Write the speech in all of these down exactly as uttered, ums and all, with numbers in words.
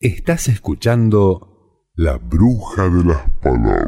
Estás escuchando La Bruja de las Palabras.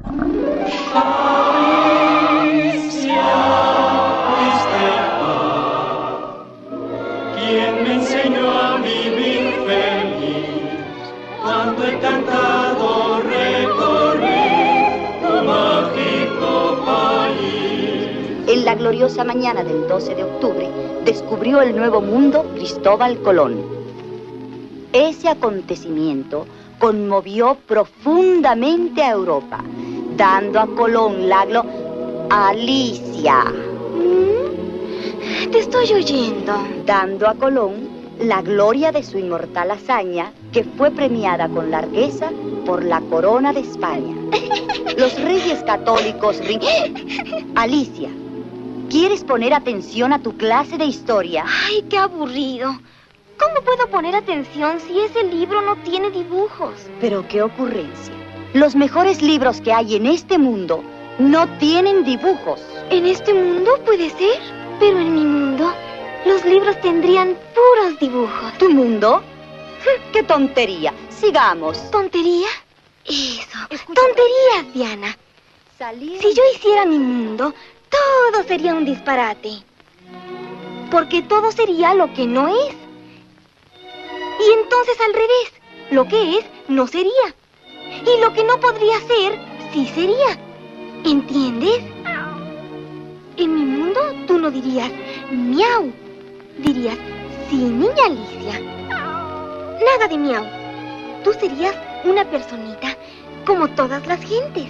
¿Quién me enseñó a vivir feliz? Cuando he cantado recorrí tu mágico país. En la gloriosa mañana del doce de octubre descubrió el Nuevo Mundo Cristóbal Colón. Ese acontecimiento conmovió profundamente a Europa, dando a Colón la glo... Alicia. ¿Mm? Te estoy oyendo. Dando a Colón la gloria de su inmortal hazaña, que fue premiada con largueza por la corona de España. Los reyes católicos... rin- Alicia, ¿quieres poner atención a tu clase de historia? Ay, qué aburrido. ¿Cómo puedo poner atención si ese libro no tiene dibujos? Pero qué ocurrencia. Los mejores libros que hay en este mundo no tienen dibujos. ¿En este mundo puede ser? Pero en mi mundo, los libros tendrían puros dibujos. ¿Tu mundo? ¡Qué tontería! Sigamos. ¿Tontería? Eso. Escucha, Tonterías, Diana. Salieron... Si yo hiciera mi mundo, todo sería un disparate. Porque todo sería lo que no es. Y entonces al revés, lo que es no sería. Y lo que no podría ser, sí sería. ¿Entiendes? En mi mundo tú no dirías miau. Dirías, sí, niña Alicia. Nada de miau. Tú serías una personita como todas las gentes.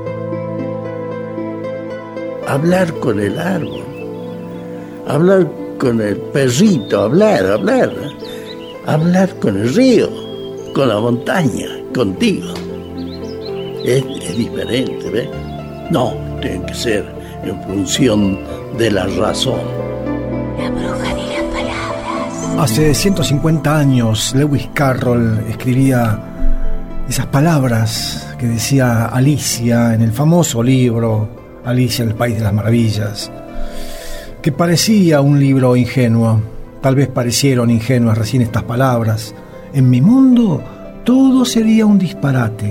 Hablar con el árbol. Hablar con el perrito. Hablar, hablar. Hablar con el río, con la montaña, contigo. Es, es diferente, ¿ves? No, tiene que ser en función de la razón. La bruja de las palabras. Hace ciento cincuenta años, Lewis Carroll escribía esas palabras que decía Alicia en el famoso libro Alicia en el País de las Maravillas, que parecía un libro ingenuo. Tal vez parecieron ingenuas recién estas palabras. En mi mundo todo sería un disparate.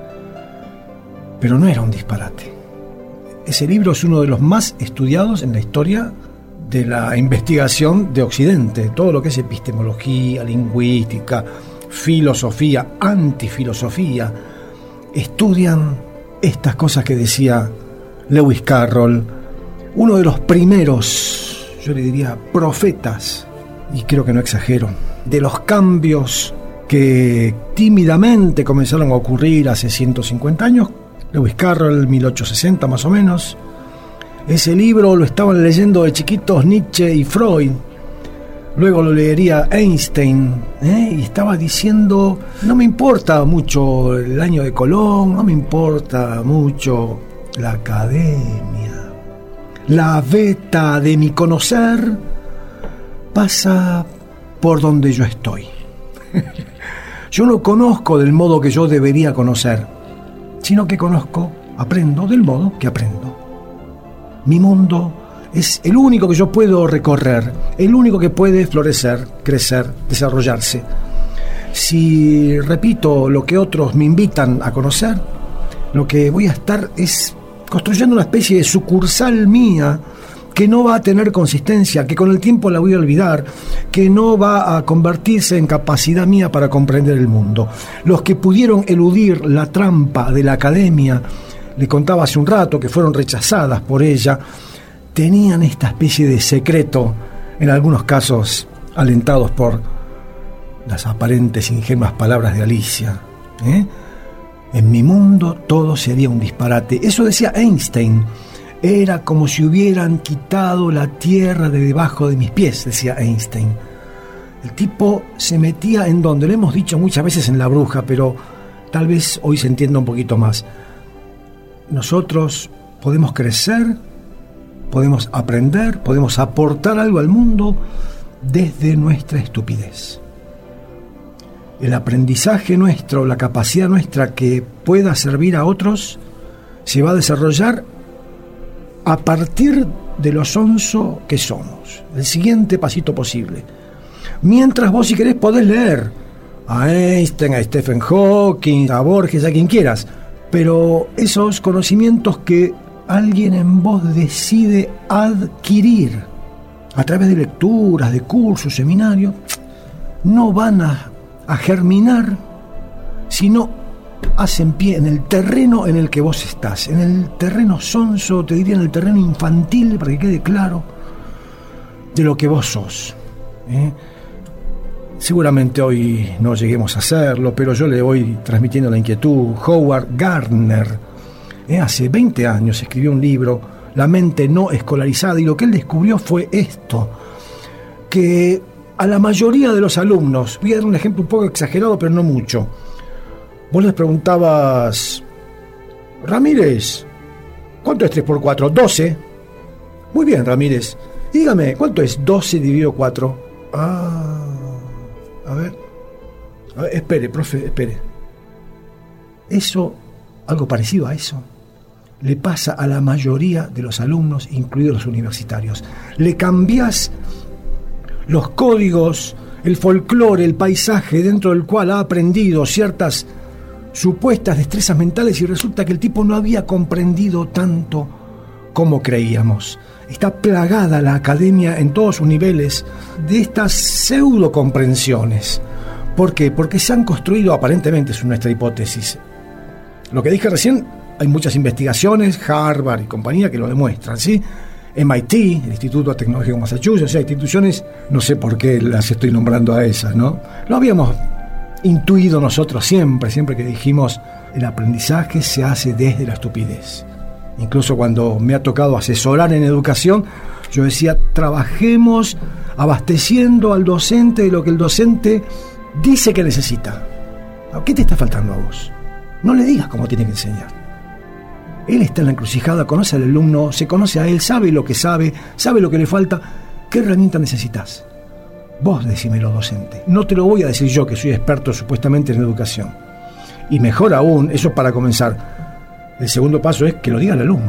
Pero no era un disparate. Ese libro es uno de los más estudiados en la historia de la investigación de Occidente. Todo lo que es epistemología, lingüística, filosofía, antifilosofía, estudian estas cosas que decía Lewis Carroll, uno de los primeros, yo le diría, profetas, y creo que no exagero, de los cambios que tímidamente comenzaron a ocurrir hace ciento cincuenta años. Lewis Carroll, mil ochocientos sesenta más o menos. Ese libro lo estaban leyendo de chiquitos Nietzsche y Freud. Luego lo leería Einstein, ¿eh? Y estaba diciendo, no me importa mucho el año de Colón, no me importa mucho la academia. La veta de mi conocer pasa por donde yo estoy. Yo no conozco del modo que yo debería conocer, sino que conozco, aprendo del modo que aprendo. Mi mundo es el único que yo puedo recorrer, el único que puede florecer, crecer, desarrollarse. Si repito lo que otros me invitan a conocer, lo que voy a estar es construyendo una especie de sucursal mía que no va a tener consistencia, que con el tiempo la voy a olvidar, que no va a convertirse en capacidad mía para comprender el mundo. Los que pudieron eludir la trampa de la academia, le contaba hace un rato que fueron rechazadas por ella, tenían esta especie de secreto, en algunos casos alentados por las aparentes ingenuas palabras de Alicia. ¿eh? En mi mundo todo sería un disparate. Eso decía Einstein. Era como si hubieran quitado la tierra de debajo de mis pies, decía Einstein. El tipo se metía en donde, lo hemos dicho muchas veces en La Bruja, pero tal vez hoy se entienda un poquito más. Nosotros podemos crecer, podemos aprender, podemos aportar algo al mundo desde nuestra estupidez. El aprendizaje nuestro, la capacidad nuestra que pueda servir a otros, se va a desarrollar a partir de lo sonso que somos. El siguiente pasito posible. Mientras vos, si querés, podés leer, a Einstein, a Stephen Hawking, a Borges, a quien quieras, pero esos conocimientos que alguien en vos decide adquirir a través de lecturas, de cursos, seminarios, no van a, a germinar si no hacen pie en el terreno en el que vos estás, en el terreno sonso, te diría en el terreno infantil, para que quede claro, de lo que vos sos. ¿eh? Seguramente hoy no lleguemos a hacerlo, pero yo le voy transmitiendo la inquietud. Howard Gardner, ¿eh? hace veinte años escribió un libro, La mente no escolarizada, y lo que él descubrió fue esto, que a la mayoría de los alumnos, voy a dar un ejemplo un poco exagerado, pero no mucho, vos les preguntabas: Ramírez, ¿cuánto es tres por cuatro? doce. Muy bien, Ramírez. Dígame, ¿cuánto es doce dividido cuatro? Ah, a ver. A ver, espere, profe, espere. Eso, algo parecido a eso, le pasa a la mayoría de los alumnos, incluidos los universitarios. Le cambiás los códigos, el folclore, el paisaje dentro del cual ha aprendido ciertas supuestas destrezas mentales, y resulta que el tipo no había comprendido tanto como creíamos. Está plagada la academia en todos sus niveles de estas pseudo comprensiones. ¿Por qué? Porque se han construido, aparentemente es nuestra hipótesis. Lo que dije recién, hay muchas investigaciones, Harvard y compañía, que lo demuestran, ¿sí? M I T, el Instituto Tecnológico de Massachusetts, o sea, instituciones, no sé por qué las estoy nombrando a esas, ¿no? Lo habíamos intuido nosotros siempre, siempre que dijimos, el aprendizaje se hace desde la estupidez. Incluso cuando me ha tocado asesorar en educación, yo decía, trabajemos abasteciendo al docente de lo que el docente dice que necesita. ¿Qué te está faltando a vos? No le digas cómo tiene que enseñar. Él está en la encrucijada, conoce al alumno, se conoce a él, sabe lo que sabe, sabe lo que le falta. ¿Qué herramienta necesitas? Vos decímelo, docente. No te lo voy a decir yo, que soy experto supuestamente en educación. Y mejor aún, eso para comenzar. El segundo paso es que lo diga el alumno.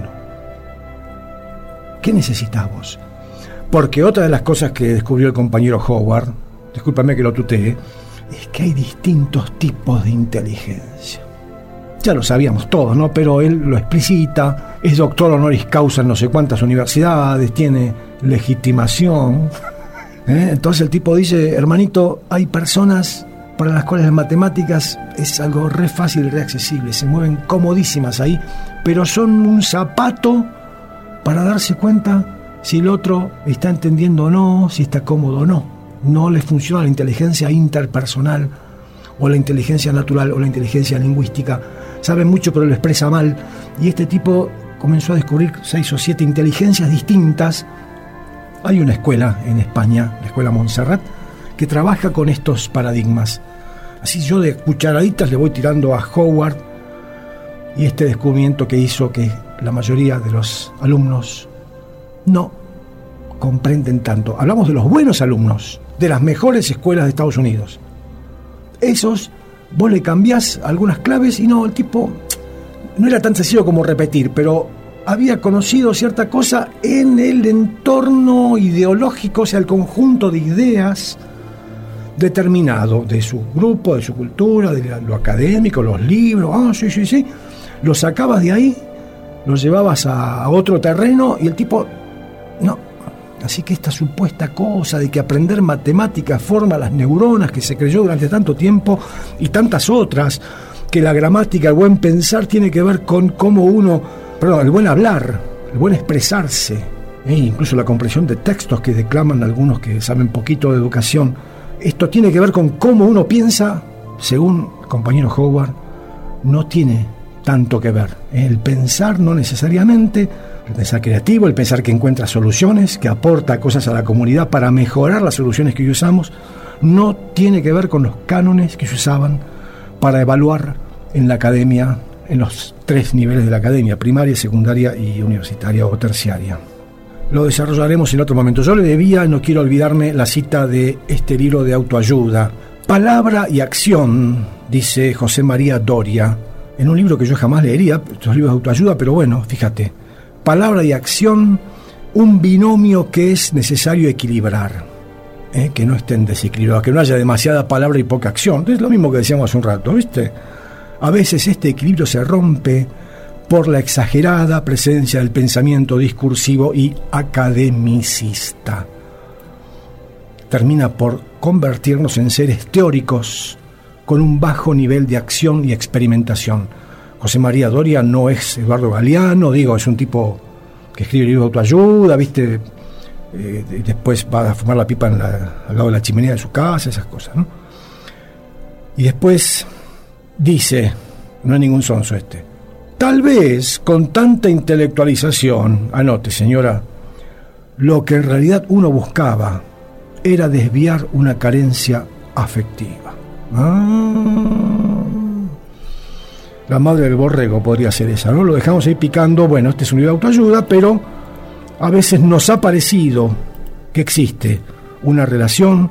¿Qué necesitas vos? Porque otra de las cosas que descubrió el compañero Howard, discúlpame que lo tutee, es que hay distintos tipos de inteligencia. Ya lo sabíamos todos, ¿no? Pero él lo explicita, es doctor honoris causa en no sé cuántas universidades, tiene legitimación. ¿Eh? Entonces el tipo dice, hermanito, hay personas para las cuales las matemáticas es algo re fácil y re accesible, se mueven comodísimas ahí, pero son un zapato para darse cuenta si el otro está entendiendo o no, si está cómodo o no. No le funciona la inteligencia interpersonal, o la inteligencia natural, o la inteligencia lingüística. Sabe mucho pero lo expresa mal, y este tipo comenzó a descubrir seis o siete inteligencias distintas. Hay una escuela en España, la Escuela Montserrat, que trabaja con estos paradigmas. Así yo de cucharaditas le voy tirando a Howard y este descubrimiento que hizo que la mayoría de los alumnos no comprenden tanto. Hablamos de los buenos alumnos, de las mejores escuelas de Estados Unidos. Esos, vos le cambiás algunas claves y no, el tipo no era tan sencillo como repetir, pero había conocido cierta cosa en el entorno ideológico, o sea, el conjunto de ideas determinado de su grupo, de su cultura, de lo académico, los libros, ah, sí, sí, sí, lo sacabas de ahí, lo llevabas a, a otro terreno y el tipo, no. Así que esta supuesta cosa de que aprender matemáticas forma las neuronas, que se creyó durante tanto tiempo, y tantas otras, que la gramática, el buen pensar tiene que ver con cómo uno, perdón, el buen hablar, el buen expresarse, e incluso la comprensión de textos que declaman algunos que saben poquito de educación. Esto tiene que ver con cómo uno piensa, según el compañero Howard, no tiene tanto que ver. El pensar no necesariamente, el pensar creativo, el pensar que encuentra soluciones, que aporta cosas a la comunidad para mejorar las soluciones que hoy usamos, no tiene que ver con los cánones que se usaban para evaluar en la academia, en los tres niveles de la academia, primaria, secundaria y universitaria o terciaria. Lo desarrollaremos en otro momento. Yo le debía, no quiero olvidarme, la cita de este libro de autoayuda. Palabra y acción, dice José María Doria, en un libro que yo jamás leería, estos libros de autoayuda, pero bueno, fíjate. Palabra y acción, un binomio que es necesario equilibrar. eh, que no estén desequilibrados, que no haya demasiada palabra y poca acción. Es lo mismo que decíamos hace un rato, ¿viste? A veces este equilibrio se rompe por la exagerada presencia del pensamiento discursivo y academicista. Termina por convertirnos en seres teóricos con un bajo nivel de acción y experimentación. José María Doria no es Eduardo Galeano, digo, es un tipo que escribe libros de autoayuda, ¿viste? Eh, después va a fumar la pipa en la, al lado de la chimenea de su casa, esas cosas, ¿no? Y después dice, no hay ningún sonso este, tal vez con tanta intelectualización, anote señora, lo que en realidad uno buscaba era desviar una carencia afectiva. Ah, la madre del borrego podría ser esa, ¿no? Lo dejamos ahí picando, bueno, este es un libro de autoayuda, pero a veces nos ha parecido que existe una relación.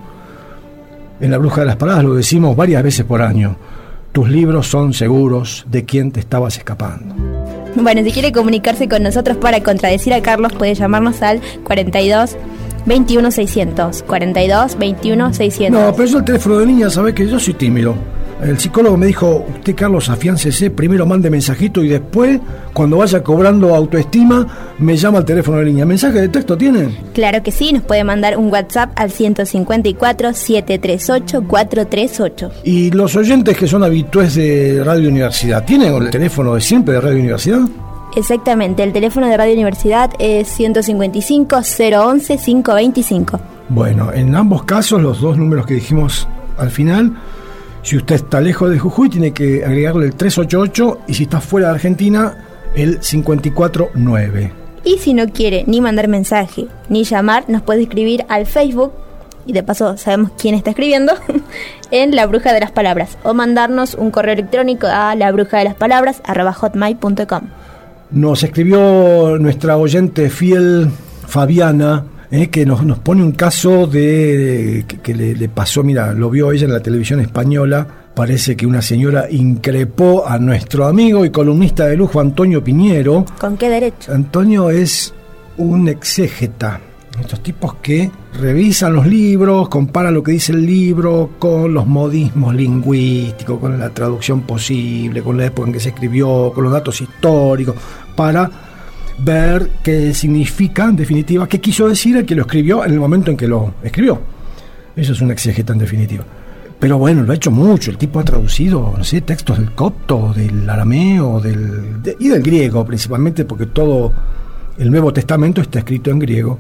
En La Bruja de las Palabras lo decimos varias veces por año. Tus libros son seguros de quién te estabas escapando. Bueno, si quiere comunicarse con nosotros para contradecir a Carlos, puede llamarnos al cuarenta y dos veintiuno seiscientos. cuarenta y dos veintiuno seiscientos. No, pero yo el teléfono de línea, ¿sabes que yo soy tímido? El psicólogo me dijo, usted Carlos, afiáncese, primero mande mensajito y después, cuando vaya cobrando autoestima, me llama al teléfono de línea. ¿Mensaje de texto tienen? Claro que sí, nos puede mandar un WhatsApp al ciento cincuenta y cuatro, setecientos treinta y ocho, cuatrocientos treinta y ocho. Y los oyentes que son habitués de Radio Universidad, ¿tienen el teléfono de siempre de Radio Universidad? Exactamente, el teléfono de Radio Universidad es ciento cincuenta y cinco, cero once, quinientos veinticinco. Bueno, en ambos casos, los dos números que dijimos al final, si usted está lejos de Jujuy, tiene que agregarle el trescientos ochenta y ocho, y si está fuera de Argentina, el cincuenta y cuatro nueve. Y si no quiere ni mandar mensaje, ni llamar, nos puede escribir al Facebook, y de paso sabemos quién está escribiendo, en La Bruja de las Palabras, o mandarnos un correo electrónico a labrujadelaspalabras arroba hotmail punto com. Nos escribió nuestra oyente fiel Fabiana, eh, que nos, nos pone un caso de que, que le, le pasó, mira, lo vio ella en la televisión española. Parece que una señora increpó a nuestro amigo y columnista de lujo Antonio Piñero. ¿Con qué derecho? Antonio es un exégeta, estos tipos que revisan los libros, comparan lo que dice el libro con los modismos lingüísticos, con la traducción posible, con la época en que se escribió, con los datos históricos, para ver qué significa, en definitiva, qué quiso decir el que lo escribió en el momento en que lo escribió. Eso es un exégeta en definitiva. Pero bueno, lo ha hecho mucho. El tipo ha traducido, no sé, textos del copto, del arameo, del de, y del griego principalmente, porque todo el Nuevo Testamento está escrito en griego,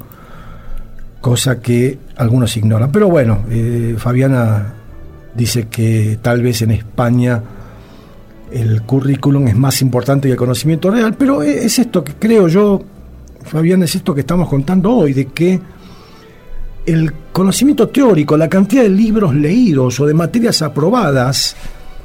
cosa que algunos ignoran. Pero bueno, eh, Fabiana dice que tal vez en España el currículum es más importante que el conocimiento real, pero es esto que creo yo, Fabián, es esto que estamos contando hoy, de que el conocimiento teórico, la cantidad de libros leídos o de materias aprobadas,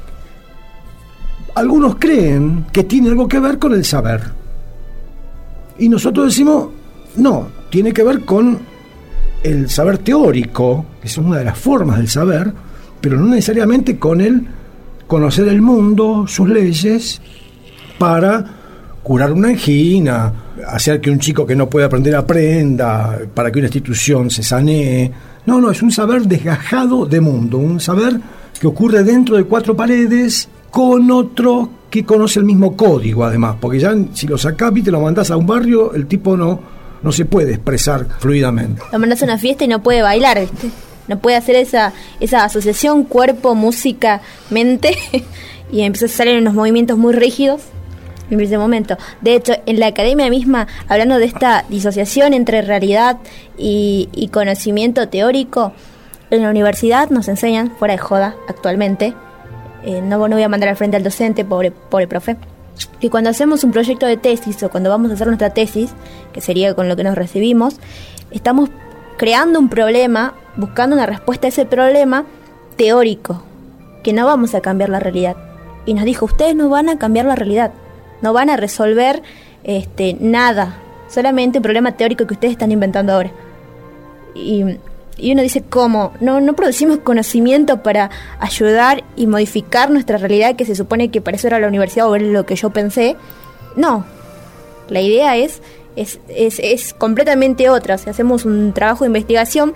algunos creen que tiene algo que ver con el saber. Y nosotros decimos, no, tiene que ver con el saber teórico, que es una de las formas del saber, pero no necesariamente con el conocer el mundo, sus leyes, para curar una angina, hacer que un chico que no puede aprender aprenda, para que una institución se sanee. No, no, es un saber desgajado de mundo, un saber que ocurre dentro de cuatro paredes con otro que conoce el mismo código, además, porque ya si lo sacás, viste, lo mandás a un barrio, el tipo no, no se puede expresar fluidamente. Lo mandás a una fiesta y no puede bailar, ¿viste? No puede hacer esa, esa asociación cuerpo, música, mente, y empieza a salir unos movimientos muy rígidos en ese momento. De hecho, en la academia misma, hablando de esta disociación entre realidad y, y conocimiento teórico, en la universidad nos enseñan, fuera de joda, actualmente, eh, no, no voy a mandar al frente al docente, pobre, pobre profe, que cuando hacemos un proyecto de tesis o cuando vamos a hacer nuestra tesis, que sería con lo que nos recibimos, estamos creando un problema, buscando una respuesta a ese problema teórico, que no vamos a cambiar la realidad. Y nos dijo, ustedes no van a cambiar la realidad, no van a resolver este, nada, solamente un problema teórico que ustedes están inventando ahora. Y, y uno dice, ¿cómo? No, no producimos conocimiento para ayudar y modificar nuestra realidad, que se supone que para eso era la universidad, o ver lo que yo pensé. No, la idea es, es, es, es completamente otra. O sea, hacemos un trabajo de investigación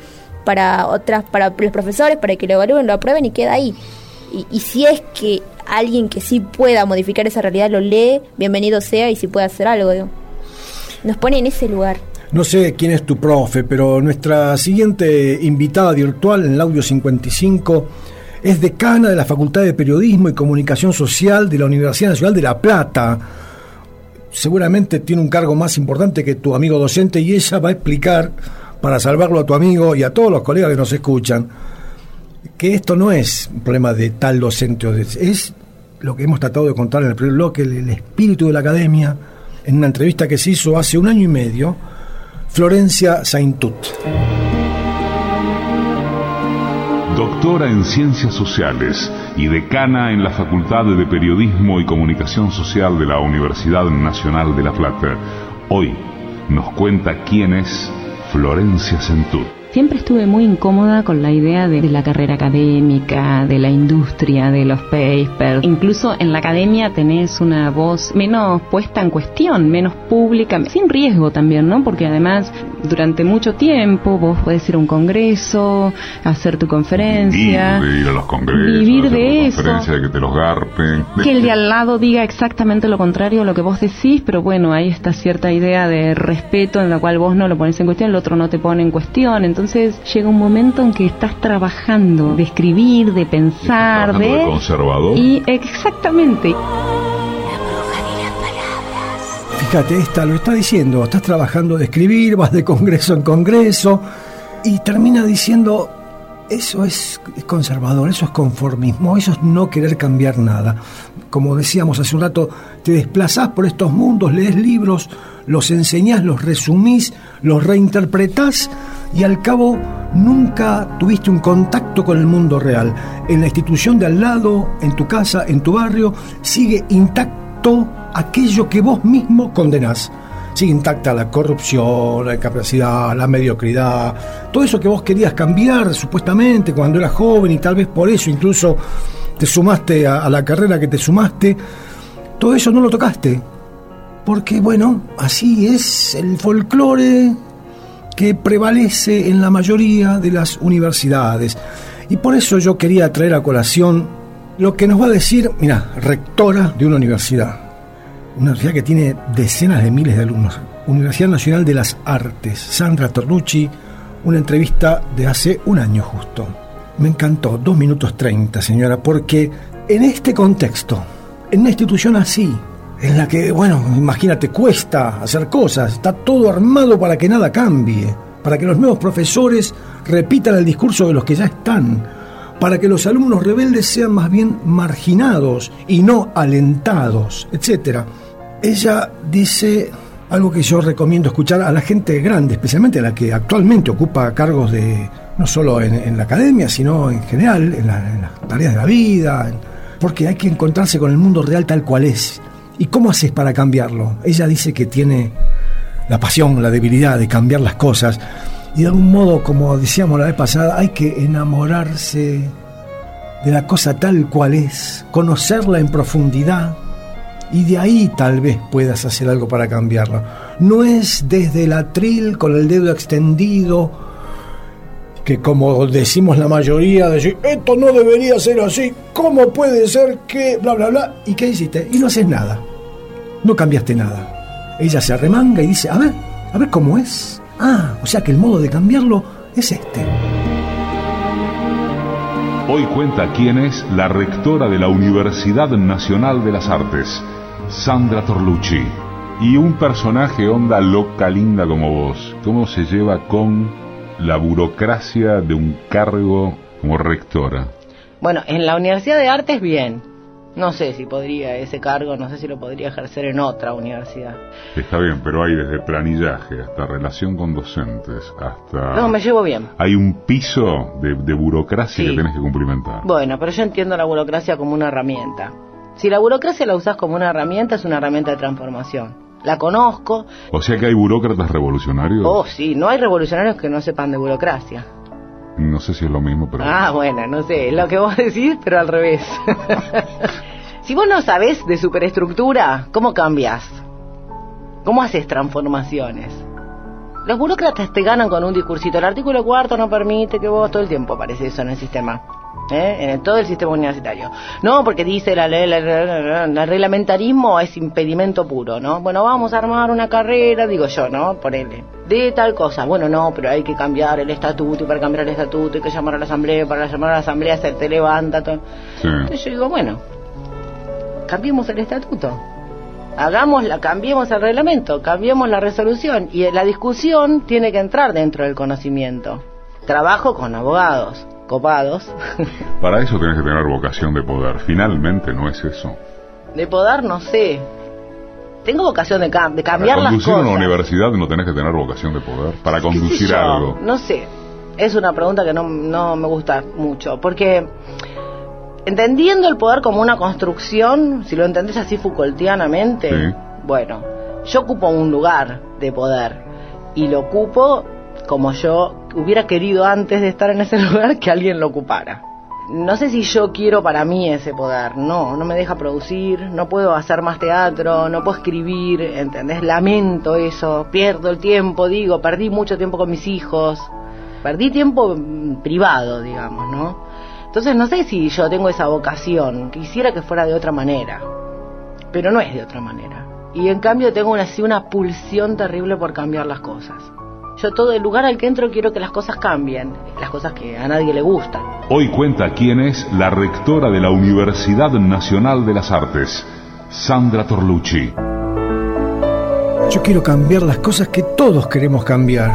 para otras, para los profesores, para que lo evalúen, lo aprueben y queda ahí. Y, y si es que alguien que sí pueda modificar esa realidad lo lee, bienvenido sea, y si puede hacer algo, digo. Nos pone en ese lugar. No sé quién es tu profe, pero nuestra siguiente invitada virtual en el audio cincuenta y cinco es decana de la Facultad de Periodismo y Comunicación Social de la Universidad Nacional de La Plata. Seguramente tiene un cargo más importante que tu amigo docente, y ella va a explicar, para salvarlo a tu amigo y a todos los colegas que nos escuchan, que esto no es un problema de tal docente, o de, es lo que hemos tratado de contar en el primer bloque, el, el espíritu de la academia, en una entrevista que se hizo hace un año y medio, Florencia Saintut. Doctora en Ciencias Sociales y decana en la Facultad de Periodismo y Comunicación Social de la Universidad Nacional de La Plata, hoy nos cuenta quién es Florencia Saintut. Siempre estuve muy incómoda con la idea de, de la carrera académica, de la industria, de los papers. Incluso en la academia tenés una voz menos puesta en cuestión, menos pública, sin riesgo también, ¿no? Porque además, durante mucho tiempo, vos podés ir a un congreso, hacer tu conferencia. Vivir de ir a los congresos, vivir de eso. De que te los garpen. Que el de al lado diga exactamente lo contrario a lo que vos decís, pero bueno, hay esta cierta idea de respeto en la cual vos no lo pones en cuestión, el otro no te pone en cuestión. Entonces, Entonces llega un momento en que estás trabajando de escribir, de pensar, de... de conservador. Y exactamente. Fíjate, esta lo está diciendo, estás trabajando de escribir, vas de congreso en congreso, y termina diciendo, eso es conservador, eso es conformismo, eso es no querer cambiar nada. Como decíamos hace un rato, te desplazás por estos mundos, lees libros, los enseñás, los resumís, los reinterpretás, y al cabo nunca tuviste un contacto con el mundo real. En la institución de al lado, en tu casa, en tu barrio, sigue intacto aquello que vos mismo condenás. Sigue intacta la corrupción, la incapacidad, la mediocridad, todo eso que vos querías cambiar supuestamente cuando eras joven, y tal vez por eso incluso te sumaste a, a la carrera que te sumaste. Todo eso no lo tocaste, porque bueno, así es el folclore que prevalece en la mayoría de las universidades. Y por eso yo quería traer a colación lo que nos va a decir, mira, rectora de una universidad, una universidad que tiene decenas de miles de alumnos, Universidad Nacional de las Artes, Sandra Torlucci, una entrevista de hace un año justo. Me encantó, dos minutos treinta, señora, porque en este contexto, en una institución así, en la que, bueno, imagínate, cuesta hacer cosas, está todo armado para que nada cambie, para que los nuevos profesores repitan el discurso de los que ya están, para que los alumnos rebeldes sean más bien marginados y no alentados, etcétera. Ella dice algo que yo recomiendo escuchar a la gente grande, especialmente a la que actualmente ocupa cargos de, no solo en, en la academia, sino en general, en, la, en las tareas de la vida, en, porque hay que encontrarse con el mundo real tal cual es. ¿Y cómo haces para cambiarlo? Ella dice que tiene la pasión, la debilidad de cambiar las cosas, y de algún modo, como decíamos la vez pasada, hay que enamorarse de la cosa tal cual es, conocerla en profundidad, y de ahí tal vez puedas hacer algo para cambiarlo. No es desde el atril con el dedo extendido, que como decimos la mayoría, decir, esto no debería ser así, ¿cómo puede ser que bla bla bla? ¿Y qué hiciste? Y no haces nada, no cambiaste nada. Ella se arremanga y dice, a ver, a ver cómo es. Ah, o sea que el modo de cambiarlo es este. Hoy cuenta quién es la rectora de la Universidad Nacional de las Artes, Sandra Torlucci, y un personaje onda loca linda como vos. ¿Cómo se lleva con la burocracia de un cargo como rectora? Bueno, en la Universidad de Artes bien. No sé si podría ese cargo, no sé si lo podría ejercer en otra universidad. Está bien, pero hay desde planillaje hasta relación con docentes, hasta... No, me llevo bien. Hay un piso de, de burocracia sí. que tenés que cumplimentar. Bueno, pero yo entiendo la burocracia como una herramienta. Si la burocracia la usás como una herramienta, es una herramienta de transformación. La conozco. O sea que hay burócratas revolucionarios. Oh, sí, no hay revolucionarios que no sepan de burocracia. No sé si es lo mismo, pero... Ah, bueno, no sé, es lo que vos decís, pero al revés. Si vos no sabés de superestructura, ¿cómo cambias? ¿Cómo haces transformaciones? Los burócratas te ganan con un discursito. El artículo cuarto no permite que vos, todo el tiempo aparece eso en el sistema. ¿Eh? En el, todo el sistema universitario. No, porque dice la ley, la, la, la, la, la, el reglamentarismo es impedimento puro, ¿no? Bueno, vamos a armar una carrera, digo yo, ¿no? Ponele, de tal cosa. Bueno, no, pero hay que cambiar el estatuto, y para cambiar el estatuto hay que llamar a la asamblea, para llamar a la asamblea se te levanta todo. Sí. Entonces yo digo, bueno, cambiemos el estatuto. Hagámosla, cambiemos el reglamento, cambiemos la resolución, y la discusión tiene que entrar dentro del conocimiento. Trabajo con abogados copados. Para eso tenés que tener vocación de poder. Finalmente no es eso. De poder no sé. Tengo vocación de, cam de cambiar las cosas. Para conducir una universidad no tenés que tener vocación de poder. Para conducir yo? algo. No sé. Es una pregunta que no, no me gusta mucho. Porque entendiendo el poder como una construcción, si lo entendés así Foucaultianamente, sí. Bueno, yo ocupo un lugar de poder. Y lo ocupo como yo hubiera querido antes de estar en ese lugar que alguien lo ocupara. No sé si yo quiero para mí ese poder. No, no me deja producir, no puedo hacer más teatro, no puedo escribir, ¿entendés? Lamento eso, pierdo el tiempo, digo, perdí mucho tiempo con mis hijos, perdí tiempo privado, digamos, ¿no? Entonces no sé si yo tengo esa vocación, quisiera que fuera de otra manera, pero no es de otra manera. Y en cambio tengo una, así una pulsión terrible por cambiar las cosas. Yo todo el lugar al que entro quiero que las cosas cambien, las cosas que a nadie le gustan. Hoy cuenta quién es la rectora de la Universidad Nacional de las Artes, Sandra Torlucci. Yo quiero cambiar las cosas que todos queremos cambiar.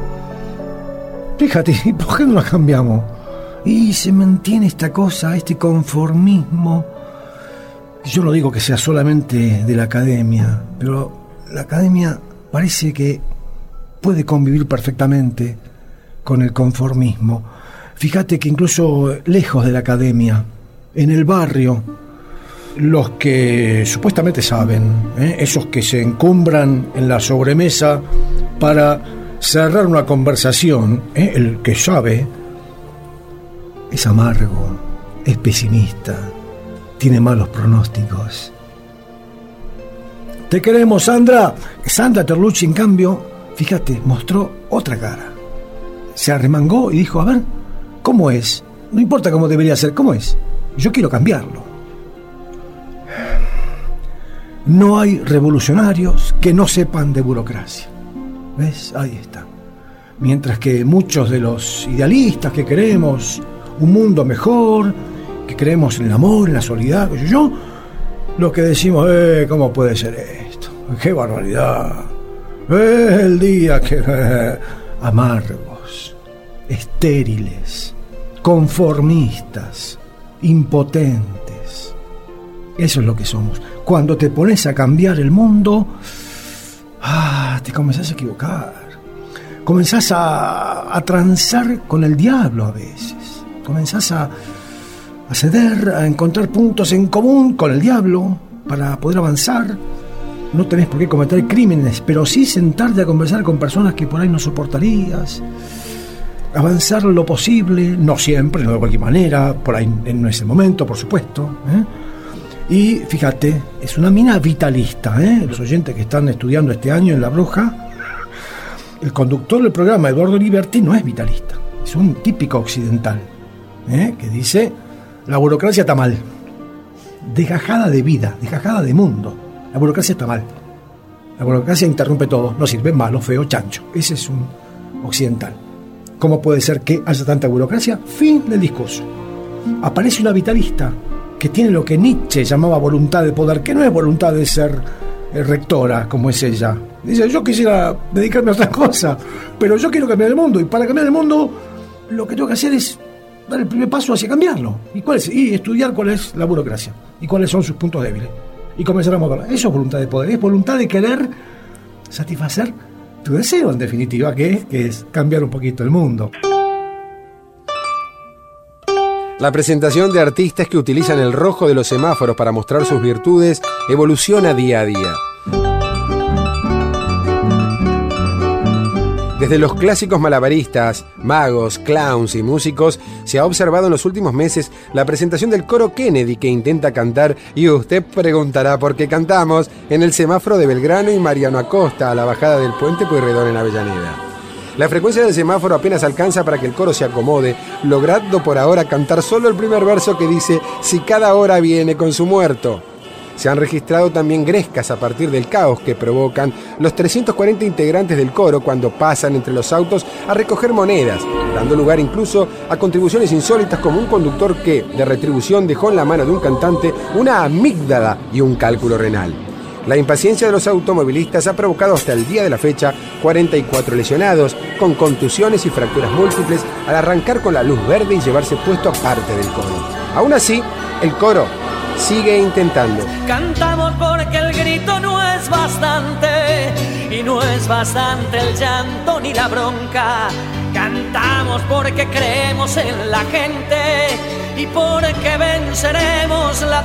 Fíjate, ¿y por qué no las cambiamos? Y se mantiene esta cosa, este conformismo. Yo no digo que sea solamente de la academia, pero la academia parece que puede convivir perfectamente con el conformismo. Fíjate que incluso lejos de la academia, en el barrio, los que supuestamente saben, ¿eh? esos que se encumbran en la sobremesa para cerrar una conversación, ¿eh? el que sabe, es amargo, es pesimista, tiene malos pronósticos. Te queremos, Sandra. Sandra Torlucci, en cambio, fíjate, mostró otra cara. Se arremangó y dijo, a ver, ¿cómo es? No importa cómo debería ser, ¿cómo es? Yo quiero cambiarlo. No hay revolucionarios que no sepan de burocracia. ¿Ves? Ahí está. Mientras que muchos de los idealistas que queremos un mundo mejor, que creemos en el amor, en la solidaridad, yo, yo lo que decimos, eh, ¿cómo puede ser esto? ¡Qué barbaridad! Eh, el día que... Eh, amargos, estériles, conformistas, impotentes. Eso es lo que somos. Cuando te pones a cambiar el mundo, ah, te comenzás a equivocar. Comenzás a, a transar con el diablo a veces. Comenzás a, a ceder, a encontrar puntos en común con el diablo para poder avanzar. No tenés por qué cometer crímenes, pero sí sentarte a conversar con personas que por ahí no soportarías. Avanzar lo posible, no siempre, no de cualquier manera, por ahí no es el momento, por supuesto. ¿eh? Y fíjate, es una mina vitalista. ¿eh? Los oyentes que están estudiando este año en La Bruja, el conductor del programa, Eduardo Liberti, no es vitalista. Es un típico occidental, ¿eh? que dice, la burocracia está mal. Desgajada de vida, desgajada de mundo. La burocracia está mal. La burocracia interrumpe todo, no sirve, malo, feo, chancho. Ese es un occidental. ¿Cómo puede ser que haya tanta burocracia? Fin del discurso. Aparece una vitalista que tiene lo que Nietzsche llamaba voluntad de poder, que no es voluntad de ser eh, rectora, como es ella. Dice, yo quisiera dedicarme a otra cosa, pero yo quiero cambiar el mundo, y para cambiar el mundo lo que tengo que hacer es dar el primer paso hacia cambiarlo. ¿Y cuál es? Y estudiar cuál es la burocracia y cuáles son sus puntos débiles. Y comenzar a moverla. Eso es voluntad de poder, es voluntad de querer satisfacer tu deseo, en definitiva, que es, que es cambiar un poquito el mundo. La presentación de artistas que utilizan el rojo de los semáforos para mostrar sus virtudes evoluciona día a día. Desde los clásicos malabaristas, magos, clowns y músicos, se ha observado en los últimos meses la presentación del coro Kennedy, que intenta cantar, y usted preguntará por qué cantamos, en el semáforo de Belgrano y Mariano Acosta, a la bajada del puente Pueyrredón en Avellaneda. La frecuencia del semáforo apenas alcanza para que el coro se acomode, logrando por ahora cantar solo el primer verso que dice «Si cada hora viene con su muerto». Se han registrado también grescas a partir del caos que provocan los trescientos cuarenta integrantes del coro cuando pasan entre los autos a recoger monedas, dando lugar incluso a contribuciones insólitas como un conductor que, de retribución, dejó en la mano de un cantante una amígdala y un cálculo renal. La impaciencia de los automovilistas ha provocado hasta el día de la fecha cuarenta y cuatro lesionados, con contusiones y fracturas múltiples al arrancar con la luz verde y llevarse puesto aparte del coro. Aún así, el coro sigue intentando. Cantamos porque el grito no es bastante y no es bastante el llanto ni la bronca. Cantamos porque creemos en la gente y porque venceremos la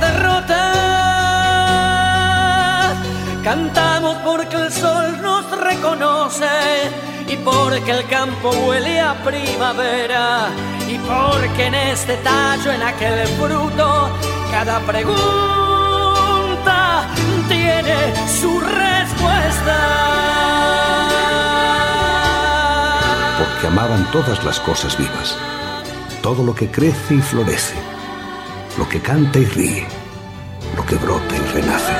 derrota. Cantamos porque el sol nos reconoce y porque el campo huele a primavera y porque en este tallo, en aquel fruto, cada pregunta tiene su respuesta. Porque amaban todas las cosas vivas, todo lo que crece y florece, lo que canta y ríe, lo que brota y renace.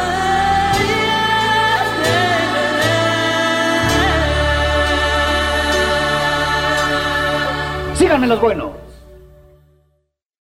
Síganme los buenos.